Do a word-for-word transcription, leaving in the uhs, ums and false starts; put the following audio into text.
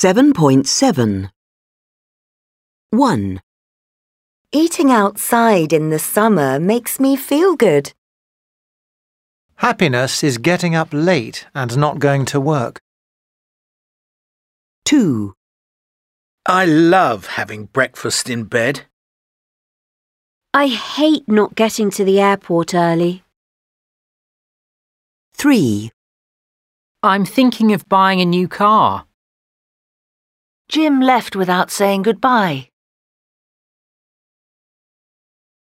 seven point seven. one. Eating outside in the summer makes me feel good. Happiness is getting up late and not going to work. two. I love having breakfast in bed. I hate not getting to the airport early. three. I'm thinking of buying a new car. Jim left without saying goodbye.